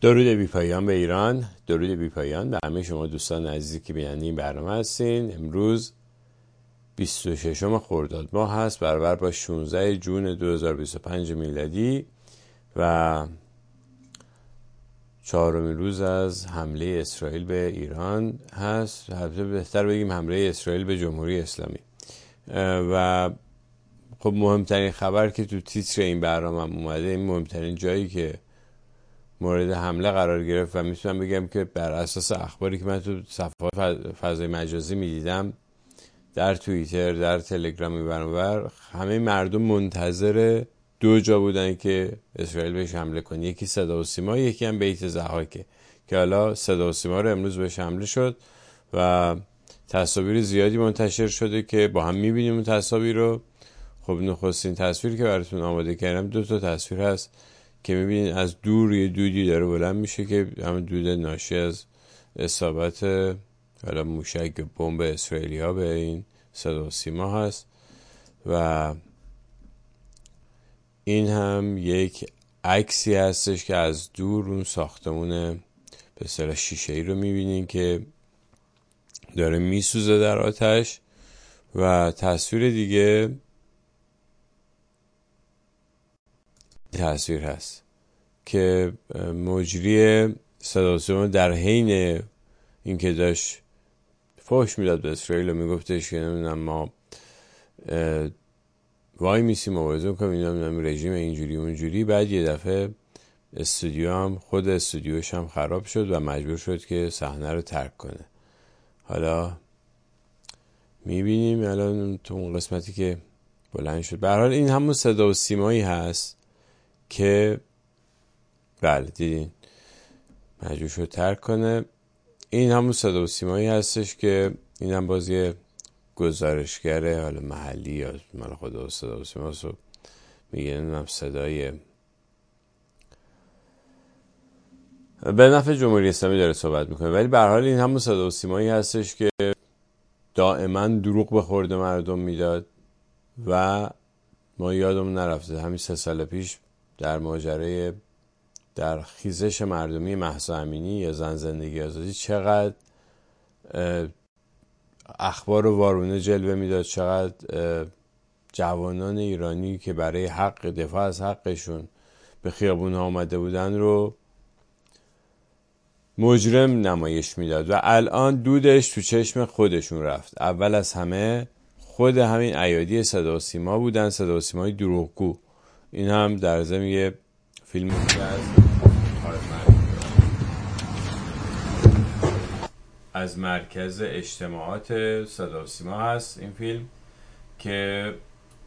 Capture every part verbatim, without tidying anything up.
درود بی پایان به ایران، درود بی پایان به همه شما دوستان عزیزی که بیننده این برنامه هستین. امروز بیست و ششم خرداد ماه هست، برابر با شانزده ژوئن دو هزار و بیست و پنج میلادی و چهارمین روز از حمله اسرائیل به ایران هست. البته بهتر بگیم حمله اسرائیل به جمهوری اسلامی. و خب مهمترین خبر که تو تیتر این برنامه هم اومده، این مهمترین جایی که مورد حمله قرار گرفت و میتونم بگم که بر اساس اخباری که من تو صفحات فضای مجازی میدیدم، در توییتر، در تلگرام برانور، همه مردم منتظر دو جا بودن که اسرائیل بهش حمله کنه. یکی صدا و سیما، یکی هم بیت ضحاکه که حالا صدا و سیما رو امروز بهش حمله شد و تصاویر زیادی منتشر شده که با هم میبینیم اون تصاویر رو. خب نخستین تصویری که براتون آماده کردم دو تا تصویر هست که میبینید از دور یه دودی داره بلند میشه که همون دود ناشی از اصابت حالا موشک بمب اسرائیلی ها به این صدا و سیما هست. و این هم یک عکسی هستش که از دور اون ساختمون به اصطلاح شیشه‌ای رو میبینین که داره میسوزه در آتش. و تصویر دیگه تصویر هست که مجری صدا و سیما در حین اینکه داشت فحش میداد به اسرائیل و میگفتش که نمیدونم ما وای میسیم مبارزه میکنم، نمیدونم رژیم اینجوری اونجوری، بعد یه دفعه استودیو هم خود استودیوش هم خراب شد و مجبور شد که صحنه رو ترک کنه. حالا میبینیم الان تو اون قسمتی که بلند شد. به هر حال این همون صدا و سیمایی هست که بله دیدین مجبور شد ترک کنه. این همون صدا و سیمایی هستش که این هم بازی گزارشگره حالا محلی یا مال خدا و صدا و سیما رو میگه نمیدونم صدای به نفع جمهوری اسلامی داره صحبت میکنه، ولی به هر حال این همون صدا و سیمایی هستش که دائما دروغ به خورد مردم میداد و ما یادمون نرفته همین سه سال پیش در ماجرای در خیزش مردمی مهسا امینی یا زن زندگی آزادی چقدر اخبار و وارونه جلوه میداد، چقدر جوانان ایرانی که برای حق دفاع از حقشون به خیابون ها آمده بودن رو مجرم نمایش میداد و الان دودش تو چشم خودشون رفت. اول از همه خود همین ایادی صدا و سیما بودن، صدا و سیمای دروغگو. این هم در ضمن یه فیلم از از مرکز اجتماعات صدا و سیما هست این فیلم که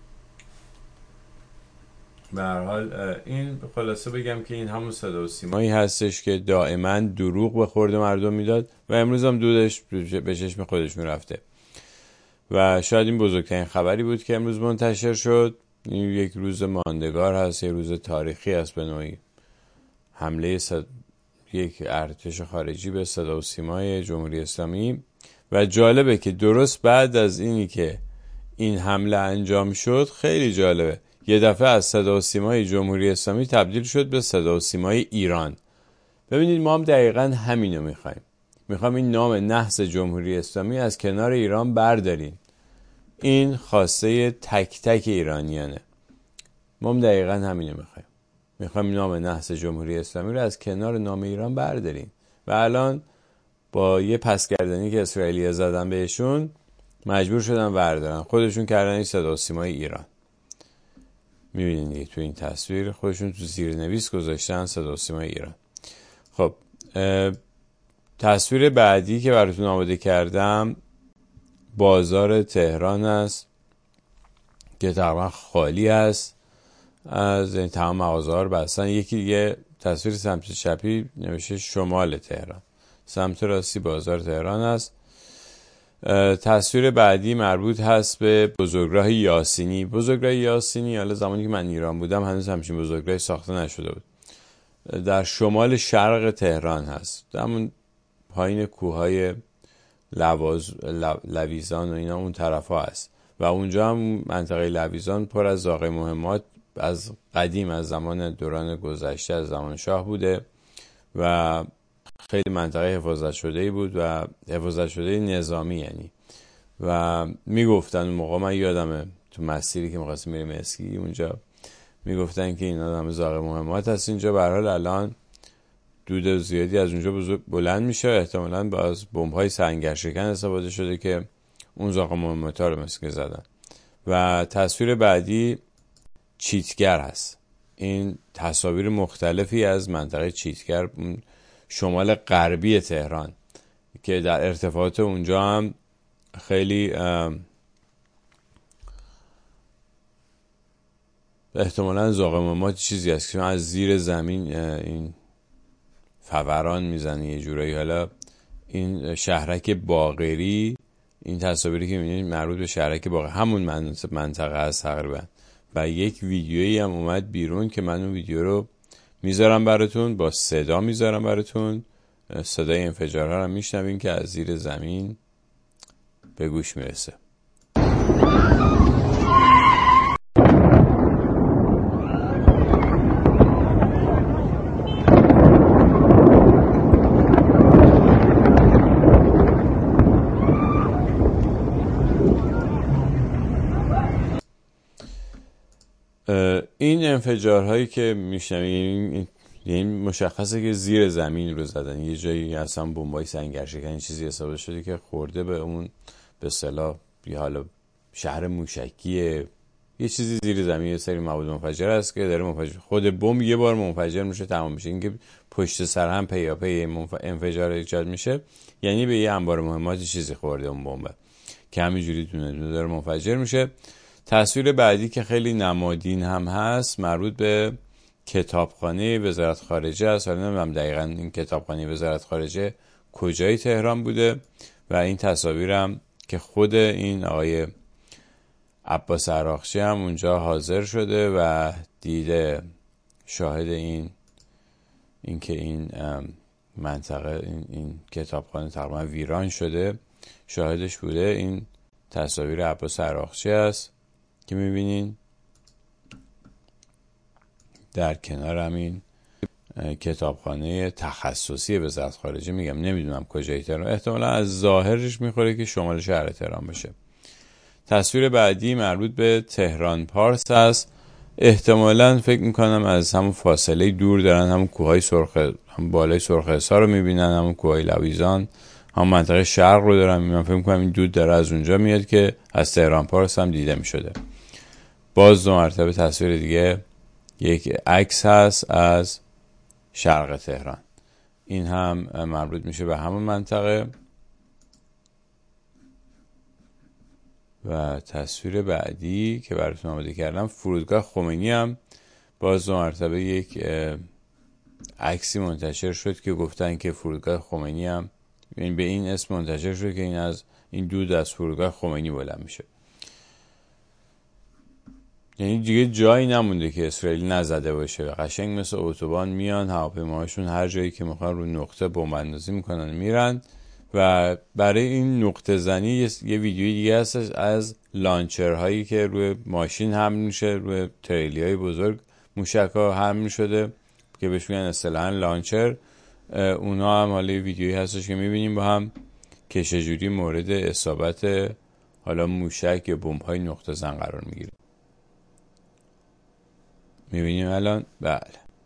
به هر حال این خلاصه بگم که این همون صدا و سیمایی هستش که دائما دروغ به خورد مردم میداد و امروز هم دودش به چشم خودش میرفته و شاید این بزرگترین خبری بود که امروز منتشر شد. این یک روز ماندگار هست، یک روز تاریخی هست به نوعی. حمله صد... یک ارتش خارجی به صدا و سیمای جمهوری اسلامی و جالبه که درست بعد از اینی که این حمله انجام شد، خیلی جالبه، یه دفعه از صدا و سیمای جمهوری اسلامی تبدیل شد به صدا و سیمای ایران. ببینید ما هم دقیقاً همینو میخوایم. میخوام این نام نحس جمهوری اسلامی از کنار ایران بردارین. این خواسته تک تک ایرانیانه. ما هم دقیقاً همینو میخوایم. میخوایم نام نحس جمهوری اسلامی رو از کنار نام ایران بردارین و الان با یه پسگردنی که اسرائیلی‌ها زدن بهشون مجبور شدن بردارن، خودشون کردن این صدا و سیمای ایران. میبینید دیگه تو این تصویر خودشون تو زیرنویس گذاشتن صدا و سیمای ایران. خب تصویر بعدی که براتون آماده کردم بازار تهران است که تقریبا خالی است از این تمام مغازه‌ها رو بستن. یکی دیگه تصویر سمت چپی نوشته شمال تهران، سمت راستی بازار تهران است. تصویر بعدی مربوط هست به بزرگراه یاسینی. بزرگراه یاسینی حالا زمانی که من ایران بودم هنوز همچین بزرگراهی ساخته نشده بود. در شمال شرق تهران هست، در همون پایین کوههای لواز... لویزان و اینا اون طرف ها هست و اونجا هم منطقه لویزان پر از زاغ مهمات از قدیم، از زمان دوران گذشته، از زمان شاه بوده و خیلی منطقه حفاظت شده بود و حفاظت شده نظامی یعنی. و میگفتن اون موقع، من یادمه تو مسیری که می‌خواستیم بریم اسکی اونجا میگفتن که اینا همه زاغ مهمات هست اینجا. به هر حال الان دود زیادی از اونجا بزرگ بلند میشه، احتمالاً باز بمب‌های سنگرشکن استفاده شده که اون زاغ مهمات‌ها رو مسکه زدن. و تصویر بعدی چیتگر هست. این تصاویر مختلفی از منطقه چیتگر، شمال غربی تهران، که در ارتفاعات اونجا هم خیلی احتمالاً زاغ مهمات چیزی هست که از زیر زمین این فوران میزنه یه جورایی. حالا این شهرک باقری، این تصاویری که میبینید مربوط به شهرک باقری، همون منطقه هست تقریبا. و یک ویدیویی هم اومد بیرون که من اون ویدیو رو میذارم براتون، با صدا میذارم براتون، صدای انفجارها رو میشنوین که از زیر زمین به گوش میرسه. این انفجارهایی که میشنوید این مشخصه که زیر زمین رو زدن، یه جایی اصلا بمبای سنگرشکن چیزی استفاده شده که خورده به اون به اصطلاح یا حالا شهر موشکیه، یه چیزی زیر زمین، یه سری مواد منفجر هست که داره منفجر. خود بمب یه بار منفجر میشه تمام میشه. اینکه پشت سر هم پیاپی منف... انفجار ایجاد میشه یعنی به یه انبار مهمات چیزی خورده اون بمب که همینجوری دونه دونه داره منفجر میشه. تصویر بعدی که خیلی نمادین هم هست مربوط به کتابخانه وزارت خارجه است. حالا نمیدونم دقیقاً این کتابخانه وزارت خارجه کجای تهران بوده. و این تصاویرم که خود این آقای عباس عراقچی هم اونجا حاضر شده و دیده، شاهد این این که این منطقه این, این کتابخانه تقریبا ویران شده شاهدش بوده. این تصاویر عباس عراقچی است که میبینین در کنار همین کتابخانه تخصصی وزارت خارجه. میگم نمیدونم کجای تهران، احتمالا از ظاهرش میخوره که شمال شهر تهران باشه. تصویر بعدی مربوط به تهران پارس است. احتمالا فکر میکنم از همون فاصله دور دارن همون کوههای سرخ، هم بالای سرخ حصار رو میبینن، همون کوههای لویزان، هم منطقه شرق رو دارن. من فکر میکنم این دود داره از اونجا میاد که از تهران پارس هم دیده میشده. باز دو مرتبه تصویر دیگه، یک عکس هست از شرق تهران، این هم مربوط میشه به همون منطقه. و تصویر بعدی که براتون آماده کردم فرودگاه خمینی، هم باز دو مرتبه یک عکسی منتشر شد که گفتن که فرودگاه خمینی هم این به این اسم منتشر شد که این از این دود از فرودگاه خمینی بلند میشه. یعنی دیگه جایی نمونده که اسرائیل نزده باشه و قشنگ مثل اتوبان میان هواپیماهاشون هر جایی که میخوان رو نقطه بمب اندازی میکنن میرن. و برای این نقطه زنی یه, یه ویدیوی دیگه هست از لانچرهایی که روی ماشین حمل میشه، روی تریلی های بزرگ موشک ها حمل میشده که بهش میگن اصطلاحاً لانچر. اونا هم حالا ویدیویی هستش که میبینیم با هم که چجوری مورد اصابت حالا موشک یا بمب های نقطه زن قرار میگیره. میبینیم الان. بله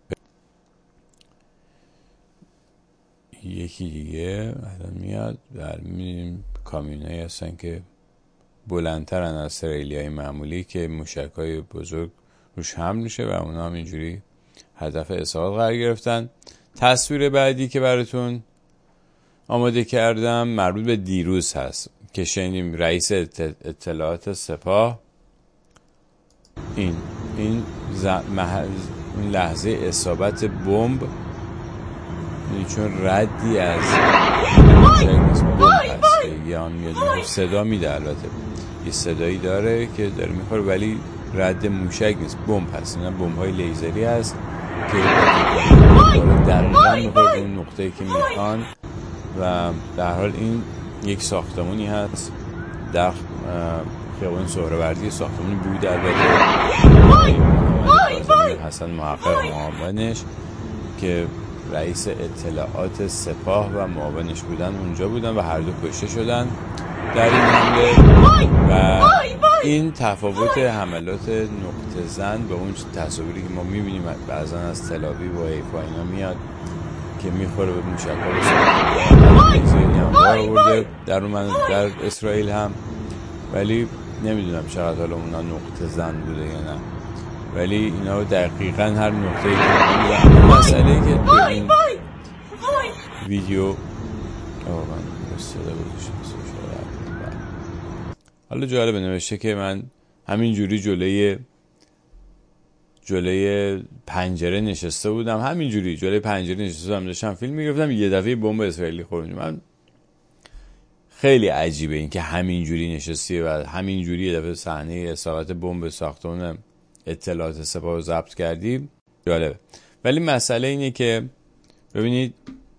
یکی دیگه الان میاد. بله میبینیم کامیون هایی هستن که بلندترن از اسرائیلی های معمولی که موشک های بزرگ روش حمل میشه و اونا هم اینجوری هدف اصابت قرار گرفتن. تصویر بعدی که براتون آماده کردم مربوط به دیروز هست که شنیدیم رئیس اطلاعات سپاه این این محل لحظه اصابت بمب، چون ردی از بمب هست یا میاد صدا میده، البته یه صدایی داره که داره میخوره ولی رد موشک نیست، بمب هست. اینا بمب های لیزری هست که دقیقا میخوره اون نقطه‌ای که میخوان. و در حال این یک ساختمونی هست در خیابان سهروردی، ساختمونی بود البته حسن محقق معاونش که رئیس اطلاعات سپاه و معاونش بودن اونجا بودن و هر دو کشته شدن در این حمله. و این تفاوت حملات نقطه زن به اون تصاویری که ما میبینیم بعضا از تل‌آویو و حیفا اینا میاد که میخوره به موشک‌ها بسید در من در اسرائیل هم، ولی نمیدونم چقدر حالا اونا نقطه زن بوده یا نه، ولی اینا دقیقاً هر نقطه‌ای که می‌بینن. مسئله‌ای که تو این ویدیو آقا من صدا گذاشتم حالا جالب نوشته که من همین جوری جلوی جلوی پنجره نشسته بودم، همین جوری جلوی پنجره نشسته بودم داشتم فیلم میگرفتم، یه دفعه بمب اسرائیلی خورد. من خیلی عجیبه این که همین جوری نشستی و همین جوری یه دفعه صحنه اصابت بمب ساختمان اطلاعات سپاه رو ضبط کردی. جالبه. ولی مسئله اینه که ببینید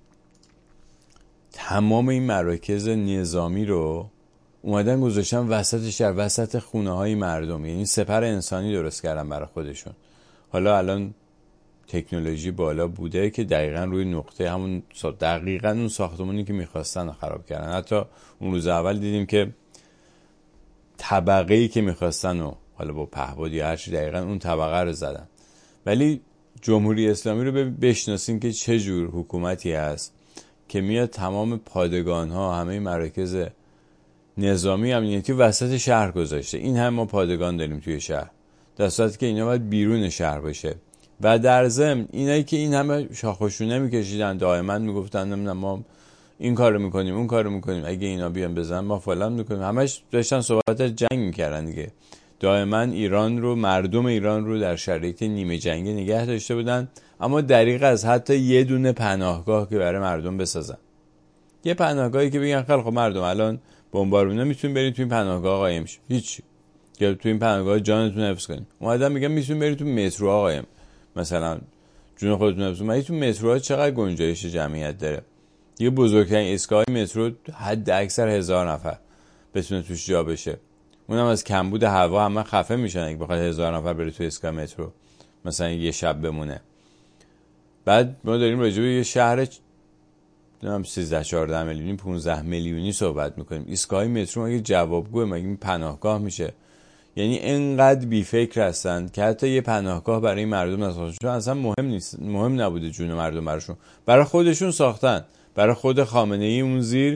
تمام این مراکز نظامی رو اومدن گذاشتن وسط شهر، وسط خونه های مردم، یعنی سپر انسانی درست کردن برای خودشون. حالا الان تکنولوژی بالا بوده که دقیقاً روی نقطه همون دقیقاً اون ساختمانی که میخواستن رو خراب کردن. حتی اون روز اول دیدیم که طبقه‌ای که میخواستن و حالا با پهباد یا هر چی دقیقاً اون طبقه رو زدن. ولی جمهوری اسلامی رو بشناسین که چه جور حکومتی هست که میاد تمام پادگان ها، همه مراکز نظامی امنیتی وسط شهر گذاشته. این هم ما پادگان داریم توی شهر، در صورتی که اینا باید بیرون شهر باشه. و در ضمن اینایی که این همه شاخوشونه میکشیدن دائما میگفتن نمیدونم ما این کارو میکنیم اون کارو میکنیم، اگه اینا بیان بزنن ما فلان میکنیم، همش داشتن صحبت جنگ میکردن دیگه. دائما ایران رو، مردم ایران رو در شرایط نیمه جنگی نگه داشته بودن، اما دریغ از حتی یه دونه پناهگاه که برای مردم بسازن. یه پناهگاهی که بگن خیلی خب مردم الان بمبارونه میتونین برید تو این پناهگاه قایم شید، هیچ که تو این پناهگاه جانتون حفظ کنید. اومدن میگن میتونین برید تو مترو قایم، مثلا جون خودتون حفظ کنید. تو متروها چقدر گنجایش جمعیت داره؟ یه بزرگترین ایستگاه مترو حد اکثر هزار نفر بتونه توش جا بشه. اونم از کمبود هوا همه خفه میشن اگه بخواد هزار نفر بره تو ایستگاه مترو مثلا یه شب بمونه. بعد ما داریم راجع به یه شهر نمیدونم سیزده چهارده میلیونی پانزده میلیونی صحبت میکنیم. ایستگاه مترو مگه جوابگوه؟ مگه پناهگاه میشه؟ یعنی انقدر بی فکر هستن که حتی یه پناهگاه برای مردم نساختن، چون اصلا مهم نیست، مهم نبوده جون مردم براشون، برای خودشون ساختن. برای خود خامنه ای اون زیر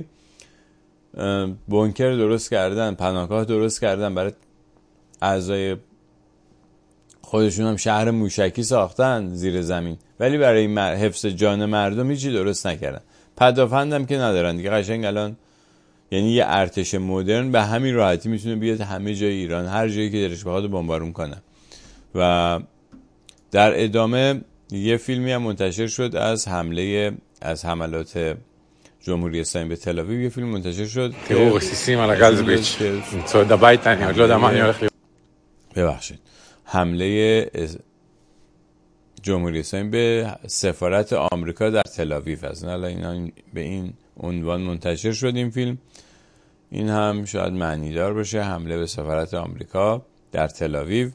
بنکر درست کردن، پناهگاه درست کردن، برای اعضای خودشون هم شهر موشکی ساختن زیر زمین، ولی برای حفظ جان مردم هیچی درست نکردن. پدافندم که ندارن دیگه. قشنگ الان یعنی یه ارتش مدرن به همین راحتی میتونه بیاد همه جای ایران، هر جایی که دلش بخواد بمبارون کنه. و در ادامه یه فیلمی هم منتشر شد از حمله از حملات جمهوری اسلامی به تل‌آویو. یه فیلم منتشر شد که ببخشید حمله جمهوری اسلامی به سفارت آمریکا در تل‌آویو است. حالا اینا به این عنوان منتشر شد این فیلم. این هم شاید معنی دار باشه، حمله به سفارت آمریکا در تل‌آویو.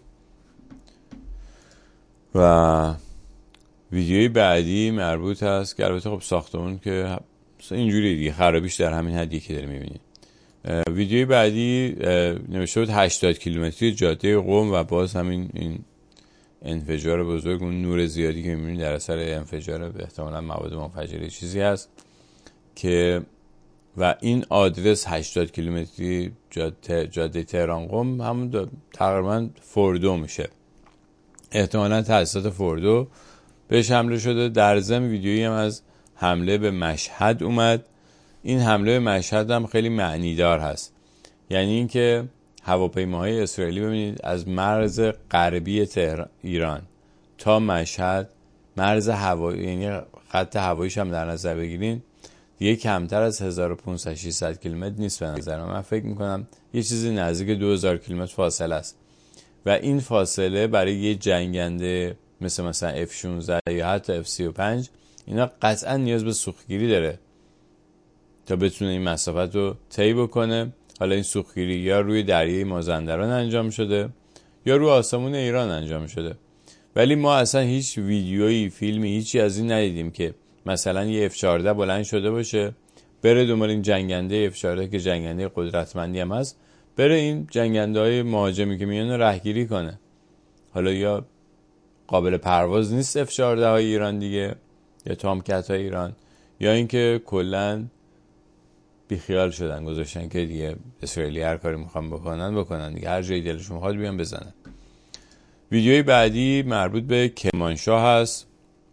و ویدیوی بعدی مربوط هست که البته خب ساختمون که اینجوری دیگه خرابیش در همین حدی که داریم می‌بینید. ویدیوی بعدی نوشته بود هشتاد کیلومتری جاده قم و باز همین این انفجار بزرگ، اون نور زیادی که می‌بینید در اثر انفجار به احتمالاً مواد منفجره چیزی هست که و این آدرس هشتاد کیلومتری جاده جاده تهران قم همون تقریبا فوردو میشه، احتمالاً تأسیسات فوردو بهش حمله شده. در ضمن ویدیویی هم از حمله به مشهد اومد. این حمله به مشهد هم خیلی معنیدار هست، یعنی اینکه هواپیماهای اسرائیلی ببینید از مرز غربی تهران ایران تا مشهد، مرز هوایی یعنی خط هواییش هم در نظر بگیرین دیگه کمتر از هزار و پانصد ششصد کیلومتر نیست به نظر من. من فکر میکنم یه چیزی نزدیک دو هزار کیلومتر فاصله است و این فاصله برای یه جنگنده مثل مثلا اف شانزده یا حتی اف سی و پنج اینا قطعا نیاز به سوختگیری داره تا بتونه این مسافت رو طی بکنه. حالا این سوختگیری یا روی دریای مازندران انجام شده یا روی آسمون ایران انجام شده، ولی ما اصلا هیچ ویدیویی، فیلمی، هیچی از این ندیدیم که مثلا یه اف چهارده بلند شده باشه بره دنبال این جنگنده اف چهارده که جنگنده قدرتمندی هم هست، بره این جنگنده های مهاجمی که میان رو رهگیری کنه. حالا یا قابل پرواز نیست اف چهارده های ایران دیگه یا تامکت های ایران، یا اینکه کلا بیخیال شدن گذاشتن که دیگه اسرائیلی هر کاری میخوان بکنن بکنن دیگه، هر جایی دلشون میخواد بیان بزنن. ویدیوی بعدی مربوط به کرمانشاه هست.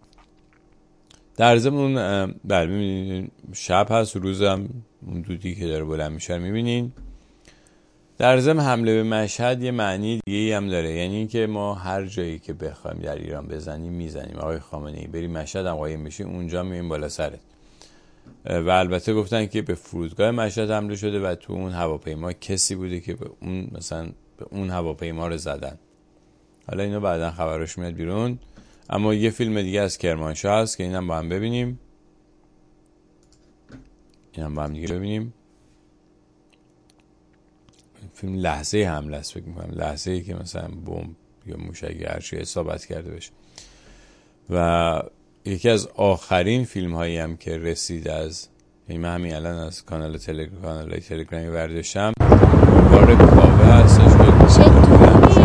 در ضمن اون بله میبینید شب هست، روزم اون دودی که داره بلند میشه میبینین. در ضمن حمله به مشهد یه معنی دیگه هم داره، یعنی اینکه ما هر جایی که بخوایم در ایران بزنیم میزنیم. آقای خامنه‌ای بری مشهد هم قایم بشی اونجا میایم بالا سرت. و البته گفتن که به فرودگاه مشهد حمله شده و تو اون هواپیما کسی بوده که به اون مثلا به اون هواپیما رو زدن. حالا اینو بعداً خبرش میاد بیرون. اما یه فیلم دیگه از کرمانشاه هست که اینم با هم ببینیم. اینم با هم دیگه ببینیم. فیلم لحظه حمله است فکر می‌کنم، لحظه‌ای که مثلا بمب یا موشک هر چی اصابت کرده بشه. و یکی از آخرین فیلم هایی هم که رسید از این، من همین الان از کانال تلگرام کانال تلگرامی برداشتم، بار کاوه هستش که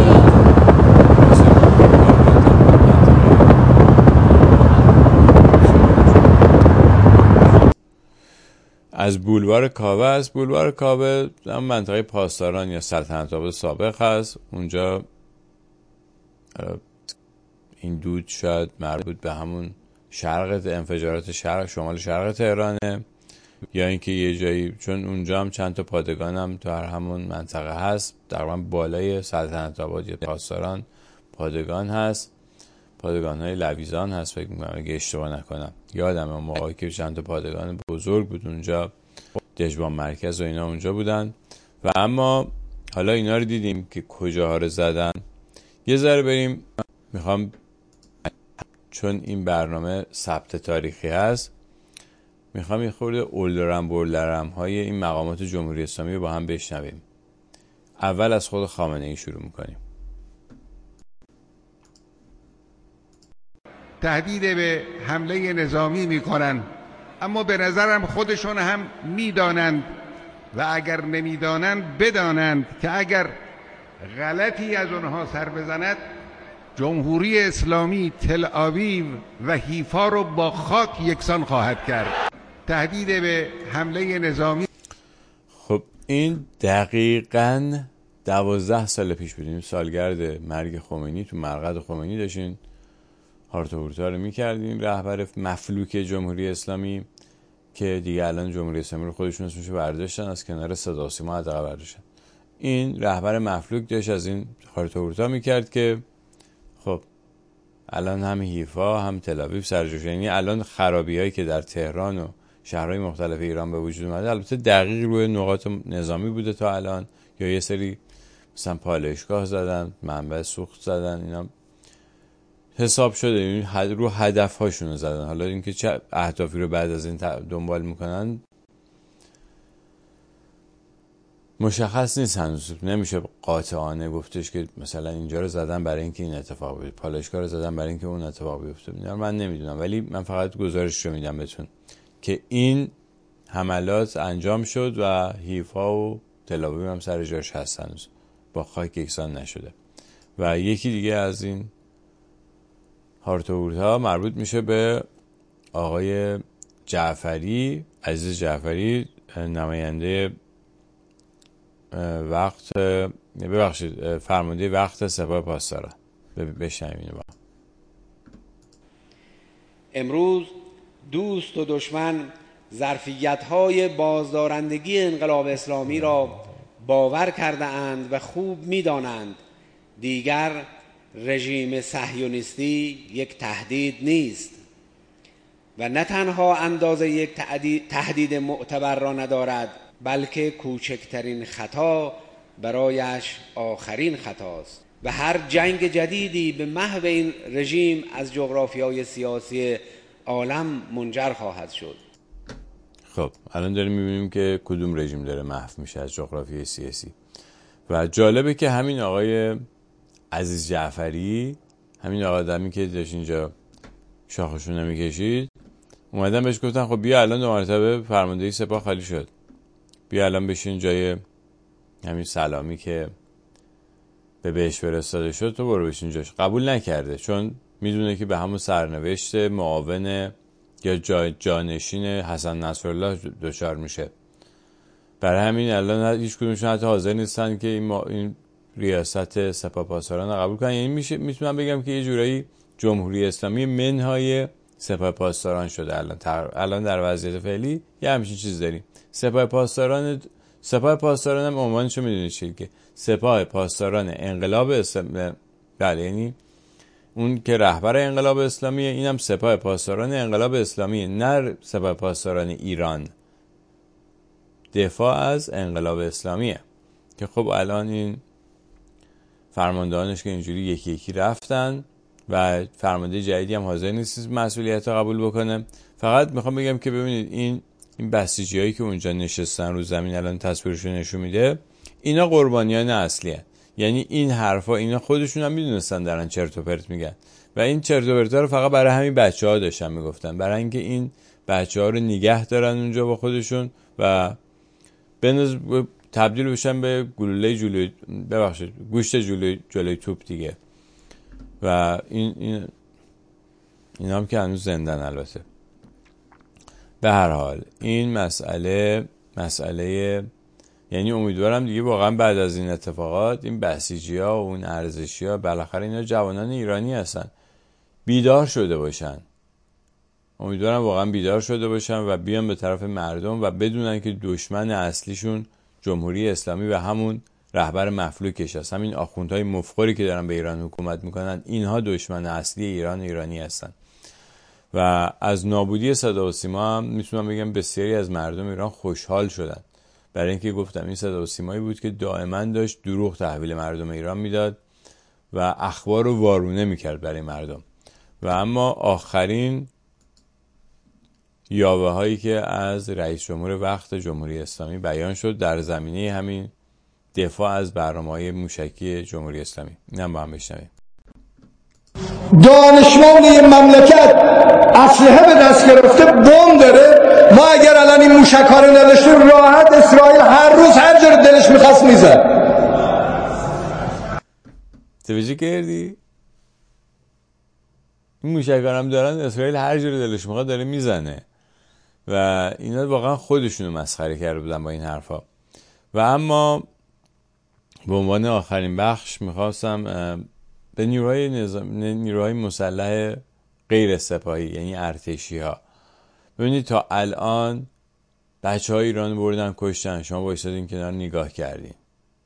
از بولوار کاوه است. بولوار کاوه هم منطقه پاسداران یا سلطنت آباد سابق هست. اونجا این دود شاید مربوط به همون شرق انفجارات شرق شمال شرق تهرانه، یا اینکه یه جایی، چون اونجا هم چند تا پادگان هم تو هر همون منطقه هست، تقریبا بالای سلطنت آباد یا پاسداران پادگان هست، پادگان های لویزان هست فکر میکنم اگه اشتباه نکنم. یادم اون موقعی که چند تا پادگان بزرگ بود اونجا، دژبان مرکز و اینا اونجا بودن. و اما حالا اینا رو دیدیم که کجاها رو زدن. یه ذره بریم، میخوام چون این برنامه ثبت تاریخی هست میخوام یه خورده اولدرم بولدرم های این مقامات جمهوری اسلامی رو با هم بشنویم. اول از خود خامنه ای شروع میکنیم. تهدید به حمله نظامی میکنن، اما به نظرم خودشون هم میدانند و اگر نمیدانند بدانند که اگر غلطی از اونها سر بزند جمهوری اسلامی تل آویو و حیفا رو با خاک یکسان خواهد کرد. تهدید به حمله نظامی. خب این دقیقاً دوازده سال پیش بودیم، سالگرد مرگ خمینی. تو مرقد خمینی داشتین هارت و هورتا رو میکردین، رهبر مفلوک جمهوری اسلامی که دیگه الان جمهوری اسلامی رو خودشون اسمش برداشتن، از کنار صدا و سیما حداقل برداشتن. این رهبر مفلوک داشت از این هارت و هورتا میکرد که خب الان هم حیفا هم تل آویو سرجوش، یعنی الان خرابی هایی که در تهران و شهرهای مختلف ایران به وجود اومده البته دقیق روی نقاط نظامی بوده تا الان، یا یه سری مثلا پالایشگاه زدن، منبع سوخت زدن، اینا حساب شده این رو هدف هاشون زدن. حالا اینکه چه اهدافی رو بعد از این دنبال میکنن مشخص نیست هنوز، نمیشه قاطعانه گفتش که مثلا اینجا رو زدن برای اینکه این اتفاق بیفته، پالایشگاه رو زدن برای اینکه اون اتفاق بیفته. من نمیدونم، ولی من فقط گزارش رو میدم بهتون که این حملات انجام شد و حیفا و تل آویو هم سر جاش هستن، با خاک یکسان نشده. و یکی دیگه از این هارت و هورتا مربوط میشه به آقای جعفری، عزیز جعفری، نماینده وقت ببخشید فرمانده وقت سپاه پاسداران. بشنویم اینو با. امروز دوست و دشمن ظرفیت‌های بازدارندگی انقلاب اسلامی را باور کرده اند و خوب می‌دانند دیگر رژیم صهیونیستی یک تهدید نیست و نه تنها اندازه یک تهدید معتبر را ندارد، بلکه کوچکترین خطا برایش آخرین خطاست و هر جنگ جدیدی به محو این رژیم از جغرافیای سیاسی عالم منجر خواهد شد. خب الان داریم میبینیم که کدوم رژیم داره محو میشه از جغرافیای سیاسی. و جالبه که همین آقای عزیز جعفری، همین آقای دمی که داشت اینجا شاخشون نمیکشید، اومدن بهش گفتن خب بیا الان دو مرتبه فرماندهی سپاه خالی شد، بیا الان بشین جای همین سلامی که به بهش فرستاده شد، تو برو بشین جاش. قبول نکرده، چون میدونه که به همون سرنوشت معاون یا جا جانشین حسن نصرالله دچار میشه. برای همین الان هیچ کدومشون حتی حاضر نیستن که این, ما این ریاست سپاه پاسداران رو قبول کنن. یعنی میشه میتونم بگم که یه جورایی جمهوری اسلامی منهای سپاه پاسداران شده الان. تر... الان در وضعیت فعلی یه همچین چیز داریم. سپاه پاسداران سپاه پاسداران هم عنوانشو میدونید چیه؟ که سپاه پاسداران انقلاب اسلامی. بله، یعنی اون که رهبر انقلاب اسلامیه، اینم سپاه پاسداران انقلاب اسلامیه، نه سپاه پاسداران ایران. دفاع از انقلاب اسلامیه که خب الان این فرماندهانش که اینجوری یکی یکی رفتن و فرمانده جدیدی هم حاضر نیست مسئولیت رو قبول بکنه. فقط میخوام بگم که ببینید این این بسیجی هایی که اونجا نشستن رو زمین الان تصویرشون نشون میده، اینا قربانیان اصلی هست. یعنی این حرفا اینا خودشون هم میدونستن دارن چرت و پرت میگن و این چرت و پرتا رو فقط برای همین بچه‌ها داشتن میگفتن، برای اینکه این بچه‌ها رو نگه دارن اونجا با خودشون و بنز تبدیل بشن به گلوله جلوی ببخشید گوشت جلوی جلوی توپ دیگه. و این این اینا هم که هنوز زندن البته. به هر حال این مسئله مسئله یعنی امیدوارم دیگه واقعا بعد از این اتفاقات این بسیجی‌ها و اون ارزشی‌ها، بالاخره اینا جوانان ایرانی هستن، بیدار شده باشن. امیدوارم واقعا بیدار شده باشن و بیان به طرف مردم و بدونن که دشمن اصلیشون جمهوری اسلامی و همون رهبر مفلوکش هست. همین آخوندهای مفخوری که دارن به ایران حکومت میکنن، اینها دشمن اصلی ایران و ایرانی هستن. و از نابودی صدا و سیما هم میتونم بگم بسیاری از مردم ایران خوشحال شدن، برای اینکه گفتم این صدا و سیمایی بود که دائما داشت دروغ تحویل مردم ایران میداد و اخبار رو وارونه میکرد برای مردم. و اما آخرین یاوه هایی که از رئیس جمهور وقت جمهوری اسلامی بیان شد در زمینه همین دفاع از برنامه‌های موشکی جمهوری اسلامی، اینم با هم بشنویم. دانشمند این مملکت اسلحه به دست گرفته، بمب داره. ما اگر الان این موشک‌ها رو نداشتیم، راحت اسرائیل هر روز هر جا رو دلش می‌خواست میزد. توجه کردی؟ این موشک‌ها هم دارن، اسرائیل هر جا رو دلش می‌خواد داره میزنه و اینا واقعا خودشونو مسخره کرده بودن با این حرفا. و اما به عنوان آخرین بخش می‌خواستم به نیروهای نظام نیروهای مسلح غیر سپاهی یعنی ارتشی ها، ببینید تا الان بچه های ایران بردن کشتن، شما وایسادین کنار نگاه کردین.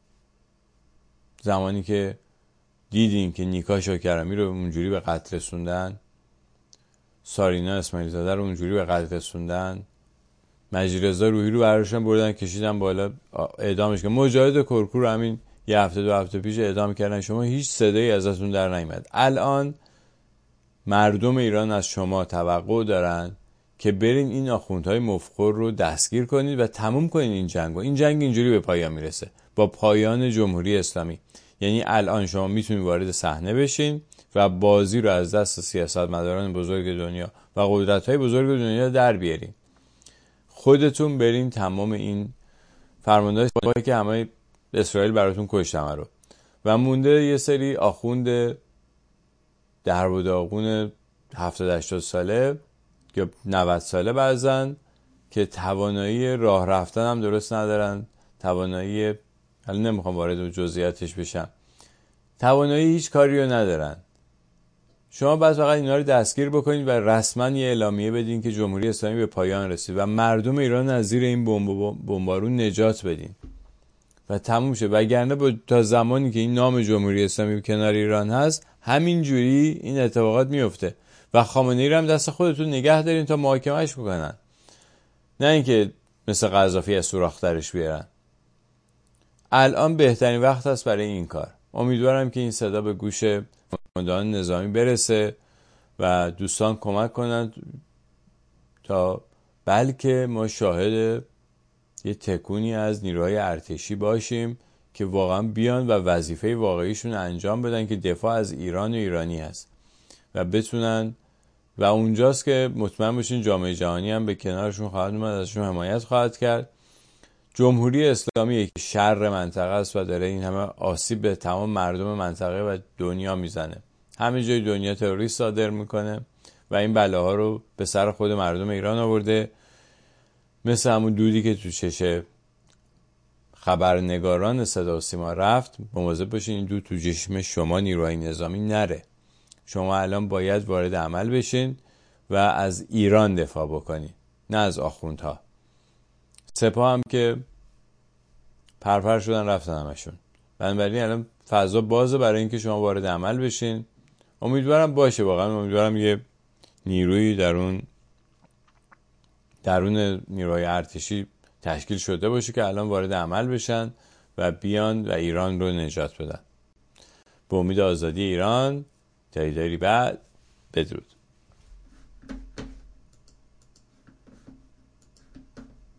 زمانی که دیدین که نیکا شاکرمی رو اونجوری به قتل رسوندن، سارینا اسماعیل زاده رو اونجوری به قتل رسوندن، مجید رضا روحی رو براشون بردن کشیدن بالا اعدامش کردن، مجاهد کرکور همین یه هفته دو هفته پیش اعدام کردن، شما هیچ صدایی ازتون در نیامد. الان مردم ایران از شما توقع دارن که برین این آخوندهای مفخور رو دستگیر کنید و تموم کنید این جنگو. این جنگ اینجوری به پایان میرسه با پایان جمهوری اسلامی. یعنی الان شما میتونید وارد صحنه بشین و بازی رو از دست سیاستمداران بزرگ دنیا و قدرت‌های بزرگ دنیا در بیارین. خودتون برین تمام این فرماندهایی که همه اسرائیل براتون کشتن رو و مونده یه سری آخوند در و داغون هفتاد هشتاد ساله یا نود ساله بعضن که توانایی راه رفتن هم درست ندارن، توانایی حالا نمیخوام وارد جزئیاتش بشم، توانایی هیچ کاری رو ندارن. شما باید فقط اینا رو دستگیر بکنید و رسما یه اعلامیه بدین که جمهوری اسلامی به پایان رسید و مردم ایران از زیر این بمبارون نجات بدین و تموم شه. وگرنه با تا زمانی که این نام جمهوری اسلامی کنار ایران هست همینجوری این اتفاقات میفته و خامنه‌ای رو هم دست خودتون نگه دارین تا محاکمه‌اش بکنن، نه اینکه مثل قذافی از سوراخ درش بیارن. الان بهترین وقت است برای این کار. امیدوارم که این صدا به گوش قماندان نظامی برسه و دوستان کمک کنند تا بلکه ما شاهد یه تکونی از نیروهای ارتشی باشیم که واقعا بیان و وظیفه واقعیشون انجام بدن که دفاع از ایران و ایرانی هست و بتونن و اونجاست که مطمئن باشین جامعه جهانی هم به کنارشون خواهد اومد، ازشون حمایت خواهد کرد. جمهوری اسلامی یک شر منطقه است و داره این همه آسیب به تمام مردم منطقه و دنیا میزنه. همه جای دنیا تروریست صادر میکنه و این بلاها رو به سر خود مردم ایران آورده. مثل همون دودی که تو چشه خبرنگاران صدا و سیما رفت، مواظب باشین این دود تو چشم شما نیروهای نظامی نره. شما الان باید وارد عمل بشین و از ایران دفاع بکنین، نه از آخوندها. سپاه هم که پرپر شدن رفتن همشون. بنابراین الان فضا بازه برای اینکه شما وارد عمل بشین. امیدوارم باشه، واقعا امیدوارم یه نیروی درون درون نیروهای ارتشی تشکیل شده باشه که الان وارد عمل بشن و بیان و ایران رو نجات بدن. به امید آزادی ایران. تا دیداری بعد، بدرود.